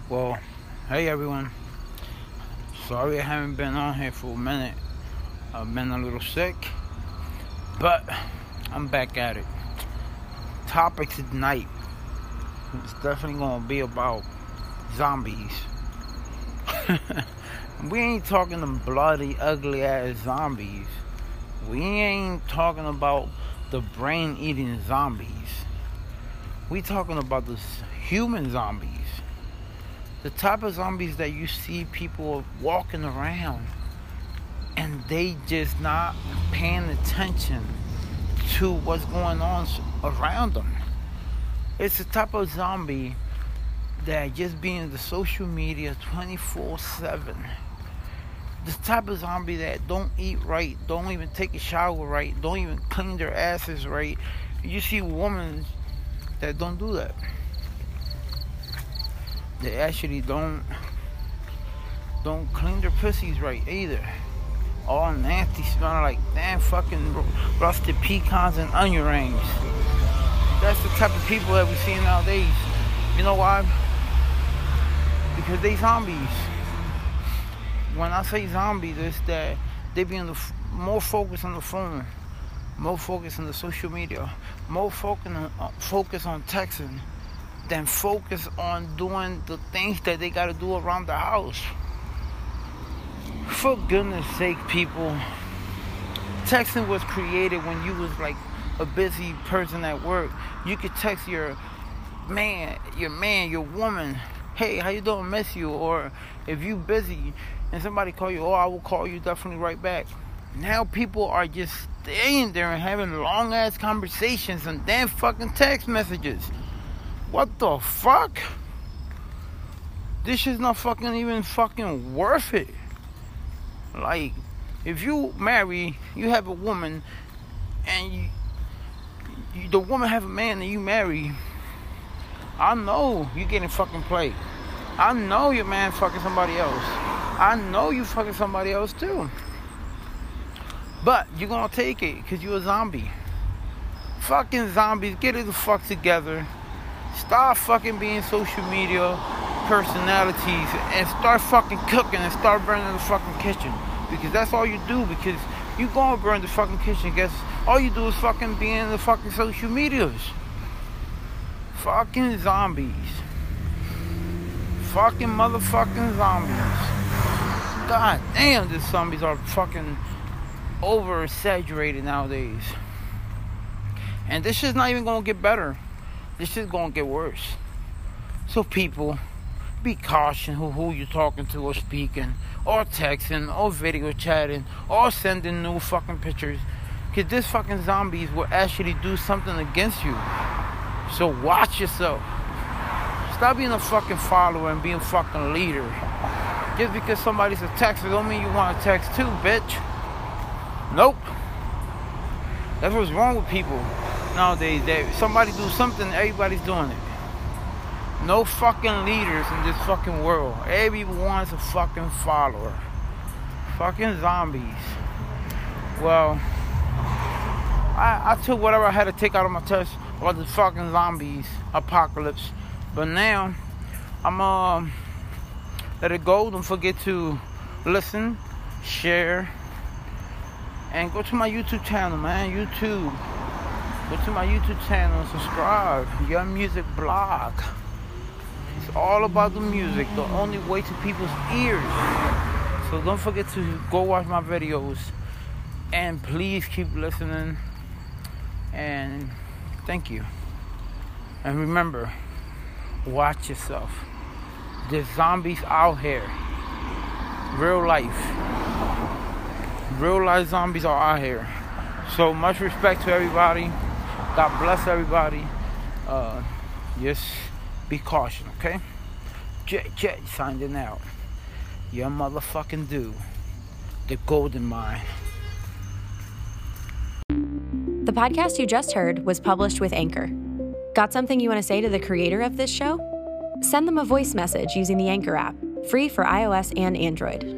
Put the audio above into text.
Well, hey everyone. Sorry I haven't been on here for a minute. I've been a little sick, but I'm back at it. Topic tonight is definitely gonna be about zombies. We ain't talking them bloody, ugly ass zombies. We ain't talking about the brain eating zombies. We talking about the human zombies. The type of zombies that you see people walking around and they just not paying attention to what's going on around them. It's the type of zombie that just be in the social media 24/7. This type of zombie that don't eat right, don't even take a shower right, don't even clean their asses right. You see women that don't do that. They actually don't clean their pussies right either. All nasty, smelling like damn fucking rusted pecans and onion rings. That's the type of people that we see nowadays. You know why? Because they zombies. When I say zombies, it's that they be more focused on the phone, more focused on the social media, more focus on texting than focus on doing the things that they got to do around the house. For goodness sake, people, texting was created when you was like a busy person at work. You could text your man, your woman, hey, how you doing, miss you? Or if you busy and somebody call you, oh, I will call you definitely right back. Now people are just staying there and having long ass conversations and damn fucking text messages. What the fuck? This shit's not fucking even fucking worth it. Like, if you marry, you have a woman, and the woman have a man and you marry, I know you getting fucking played. I know your man fucking somebody else. I know you fucking somebody else too. But you're gonna take it because you're a zombie. Fucking zombies, get it the fuck together. Start fucking being social media personalities and start fucking cooking and start burning the fucking kitchen. Because that's all you do, because you gonna burn the fucking kitchen. Guess all you do is fucking be in the fucking social medias. Fucking zombies. Fucking motherfucking zombies. God damn, these zombies are fucking over exaggerated nowadays. And this shit's not even gonna get better. This shit's gonna get worse. So people, be cautious who you're talking to or speaking or texting or video chatting or sending new fucking pictures. Cause this fucking zombies will actually do something against you. So watch yourself. Stop being a fucking follower and being a fucking leader. Just because somebody's a texter don't mean you want to text too, bitch. Nope. That's what's wrong with people nowadays. That somebody do something, everybody's doing it. No fucking leaders in this fucking world. Everyone's a fucking follower. Fucking zombies. Well, I took whatever I had to take out of my chest about the fucking zombies apocalypse. But now, I'm let it go. Don't forget to listen, share, and go to my YouTube channel, man. Go to my YouTube channel and subscribe. Young Music Blog. It's all about the music, the only way to people's ears. So don't forget to go watch my videos. And please keep listening. And thank you. And remember, watch yourself. There's zombies out here. Real life. Real life zombies are out here. So much respect to everybody. God bless everybody. Just be cautious, okay? Jet signing out. Your motherfucking dude. The Golden Mine. The podcast you just heard was published with Anchor. Got something you want to say to the creator of this show? Send them a voice message using the Anchor app, free for iOS and Android.